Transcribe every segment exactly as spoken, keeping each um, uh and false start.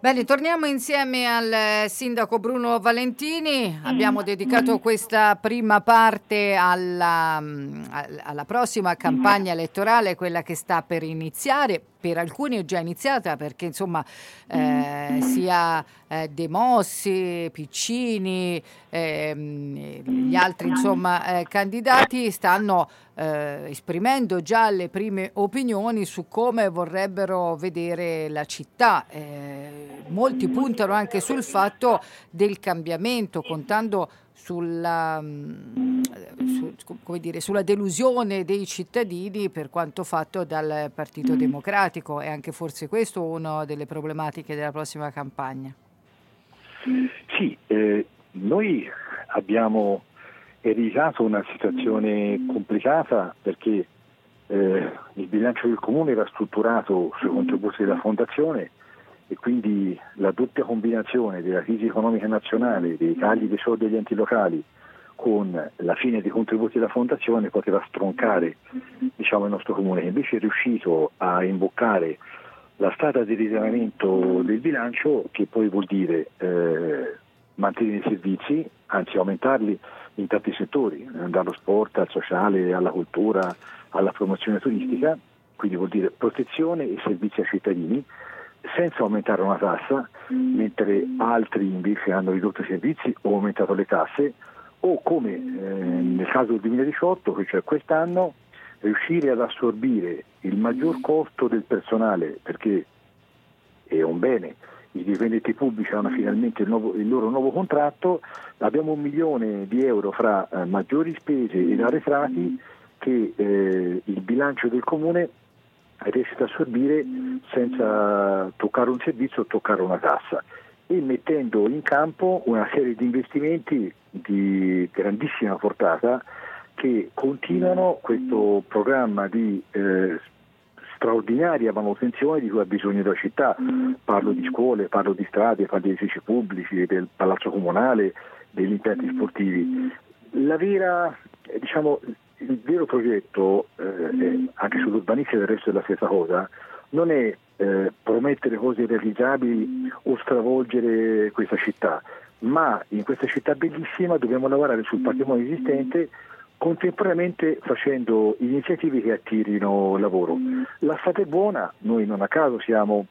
Bene, torniamo insieme al sindaco Bruno Valentini. Abbiamo dedicato questa prima parte alla, alla prossima campagna elettorale, quella che sta per iniziare. Per alcuni è già iniziata perché insomma eh, sia eh, De Mossi, Piccini, ehm, gli altri insomma eh, candidati stanno eh, esprimendo già le prime opinioni su come vorrebbero vedere la città. Eh, molti puntano anche sul fatto del cambiamento, contando sulla, su, come dire, sulla delusione dei cittadini per quanto fatto dal Partito Democratico. E anche forse questo è una delle problematiche della prossima campagna. Sì, eh, noi abbiamo ereditato una situazione complicata perché eh, il bilancio del comune era strutturato sui contributi della fondazione e quindi la doppia combinazione della crisi economica nazionale, dei tagli dei soldi agli enti locali con la fine dei contributi della fondazione poteva stroncare, diciamo, il nostro comune, che invece è riuscito a imboccare la strada di risanamento del bilancio, che poi vuol dire eh, mantenere i servizi, anzi aumentarli in tanti settori, dallo sport al sociale, alla cultura, alla promozione turistica, quindi vuol dire protezione e servizi ai cittadini, senza aumentare una tassa, mentre altri invece hanno ridotto i servizi o aumentato le tasse, o come eh, nel caso del duemiladiciotto, cioè quest'anno, riuscire ad assorbire il maggior costo del personale, perché è un bene, i dipendenti pubblici hanno finalmente il, nuovo, il loro nuovo contratto, abbiamo un milione di euro fra eh, maggiori spese ed arretrati che eh, il bilancio del comune riesce ad assorbire senza toccare un servizio o toccare una tassa, e mettendo in campo una serie di investimenti di grandissima portata che continuano questo programma di eh, straordinaria manutenzione di cui ha bisogno la città. Parlo di scuole, parlo di strade, parlo di edifici pubblici, del palazzo comunale, degli impianti sportivi. La vera, diciamo, il vero progetto, eh, anche sull'urbanistica del resto è la stessa cosa, non è eh, promettere cose irrealizzabili o stravolgere questa città, ma in questa città bellissima dobbiamo lavorare sul patrimonio esistente, contemporaneamente facendo iniziative che attirino lavoro. La strada è buona, noi non a caso siamo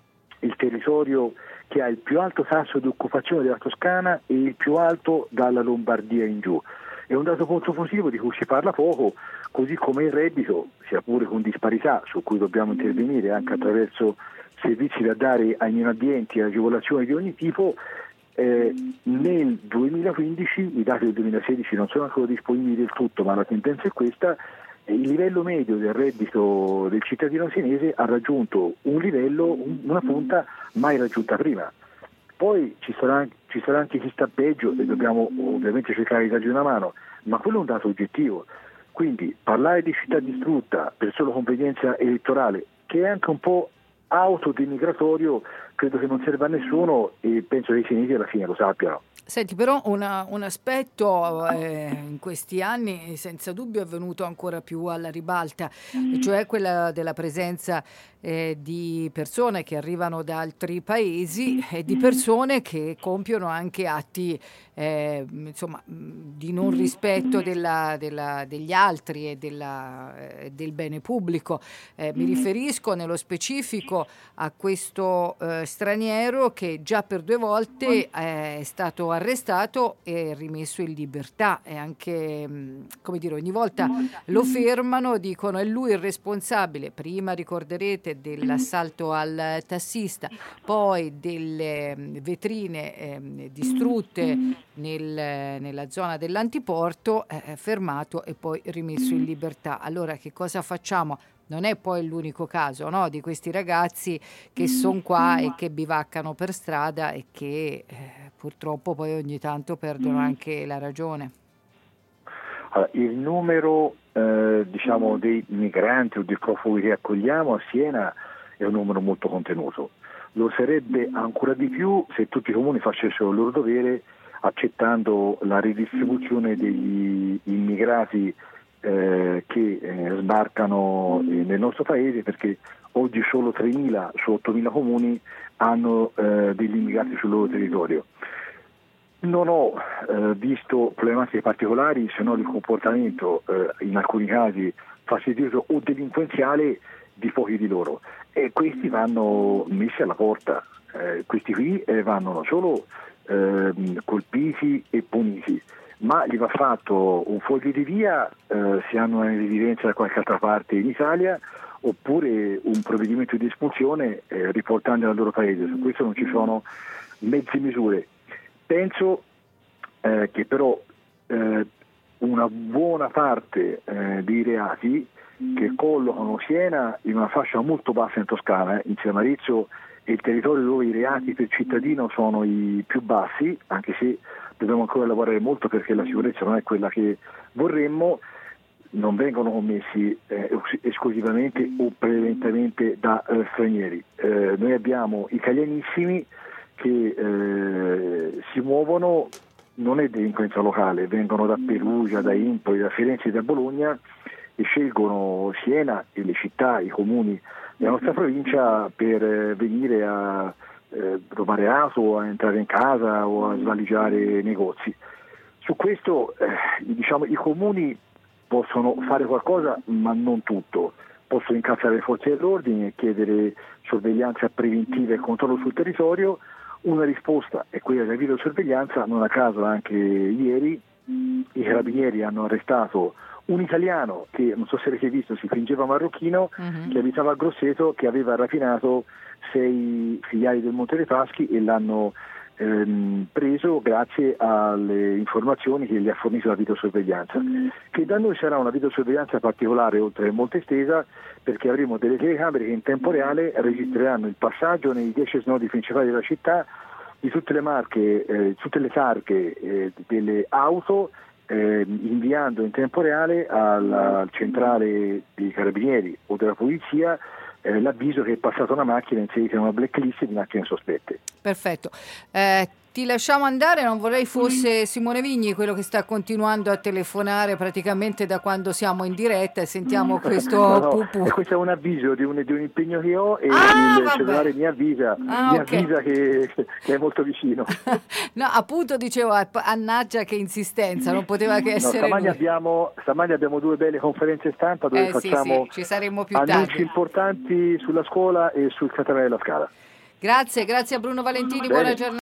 il territorio che ha il più alto tasso di occupazione della Toscana e il più alto dalla Lombardia in giù. È un dato molto positivo di cui si parla poco, così come il reddito, sia pure con disparità, su cui dobbiamo intervenire anche attraverso servizi da dare ai meno abbienti e agevolazioni di ogni tipo. Eh, nel duemilaquindici, i dati del duemilasedici non sono ancora disponibili del tutto, ma la tendenza è questa, eh, il livello medio del reddito del cittadino senese ha raggiunto un livello, una punta mai raggiunta prima. Poi ci sarà, ci sarà anche chi sta peggio e dobbiamo ovviamente cercare di dargli una mano, ma quello è un dato oggettivo. Quindi parlare di città distrutta per solo convenienza elettorale, che è anche un po' autodenigratorio, credo che non serva a nessuno e penso che i senesi alla fine lo sappiano. Senti, però una, un aspetto eh, in questi anni senza dubbio è venuto ancora più alla ribalta, e cioè quella della presenza eh, di persone che arrivano da altri paesi e di persone che compiono anche atti eh, insomma, di non rispetto della, della, degli altri e della, eh, del bene pubblico. Eh, mi riferisco nello specifico a questo eh, straniero che già per due volte è stato arrestato e rimesso in libertà, e anche, come dire, ogni volta lo fermano, dicono è lui il responsabile, prima ricorderete dell'assalto al tassista, poi delle vetrine eh, distrutte nel, nella zona dell'antiporto, eh, fermato e poi rimesso in libertà. Allora che cosa facciamo? Non è poi l'unico caso, no, di questi ragazzi che sono qua e che bivaccano per strada e che eh, purtroppo poi ogni tanto perdono anche la ragione. Allora, il numero eh, diciamo dei migranti o dei profughi che accogliamo a Siena è un numero molto contenuto. Lo sarebbe ancora di più se tutti i comuni facessero il loro dovere accettando la ridistribuzione degli immigrati eh, che eh, sbarcano eh, nel nostro paese, perché oggi solo tremila su ottomila comuni hanno eh, degli immigrati sul loro territorio. Non ho eh, visto problematiche particolari, se non il comportamento eh, in alcuni casi fastidioso o delinquenziale di pochi di loro, e questi vanno messi alla porta. Eh, questi qui eh, vanno non solo eh, colpiti e puniti, ma gli va fatto un foglio di via eh, se hanno una residenza da qualche altra parte in Italia, oppure un provvedimento di espulsione eh, riportando al loro paese. Su questo non ci sono mezze misure. Penso eh, che però eh, una buona parte eh, dei reati che collocano Siena in una fascia molto bassa in Toscana, eh, insieme a Arezzo, è il territorio dove i reati per cittadino sono i più bassi, anche se dobbiamo ancora lavorare molto perché la sicurezza non è quella che vorremmo. Non vengono commessi eh, esclusivamente o prevalentemente da eh, stranieri. Eh, noi abbiamo italianissimi che eh, si muovono, non è delinquenza locale, vengono da Perugia, da Empoli, da Firenze e da Bologna, e scelgono Siena e le città, i comuni della nostra provincia per eh, venire a eh, rubare auto, a entrare in casa o a svaligiare negozi. Su questo eh, diciamo i comuni possono fare qualcosa, ma non tutto. Possono incazzare le forze dell'ordine e chiedere sorveglianza preventiva e controllo sul territorio. Una risposta è quella della videosorveglianza. Non a caso anche ieri i carabinieri hanno arrestato un italiano che, non so se avete visto, si fingeva marocchino, uh-huh. che abitava a Grosseto, che aveva rapinato sei filiali del Monte dei Paschi, e l'hanno ehm, preso grazie alle informazioni che gli ha fornito la videosorveglianza, uh-huh. che da noi sarà una videosorveglianza particolare, oltre che molto estesa, perché avremo delle telecamere che in tempo reale registreranno il passaggio nei dieci snodi principali della città di tutte le marche, eh, tutte le targhe eh, delle auto, Eh, inviando in tempo reale alla centrale dei carabinieri o della polizia eh, l'avviso che è passata una macchina inserita in una blacklist di macchine sospette. Perfetto. Eh, ti lasciamo andare, non vorrei fosse Simone Vigni quello che sta continuando a telefonare praticamente da quando siamo in diretta e sentiamo questo no, no, pupù. Questo è un avviso di un, di un impegno che ho, e ah, il vabbè. cellulare mi avvisa, ah, mi okay. avvisa che, che è molto vicino. No, appunto dicevo, annaggia che insistenza, non poteva che essere no, stamani lui. Abbiamo, stamani abbiamo due belle conferenze stampa dove eh, facciamo sì, sì, ci saremo più annunci tardi. importanti sulla scuola e sul Cattedrale della Scala. Grazie, grazie a Bruno Valentini, Bene. buona giornata.